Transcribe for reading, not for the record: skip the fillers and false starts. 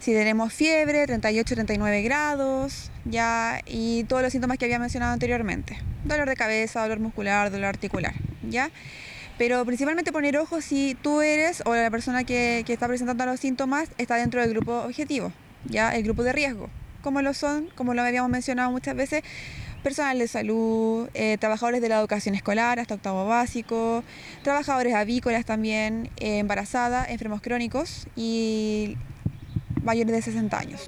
Si tenemos fiebre, 38, 39 grados, ya, y todos los síntomas que había mencionado anteriormente. Dolor de cabeza, dolor muscular, dolor articular, ¿ya? Pero principalmente poner ojo si tú eres o la persona que está presentando los síntomas está dentro del grupo objetivo, ¿ya? El grupo de riesgo. Como lo son, como lo habíamos mencionado muchas veces, personal de salud, trabajadores de la educación escolar hasta octavo básico, trabajadores avícolas también, embarazadas, enfermos crónicos y mayores de 60 años.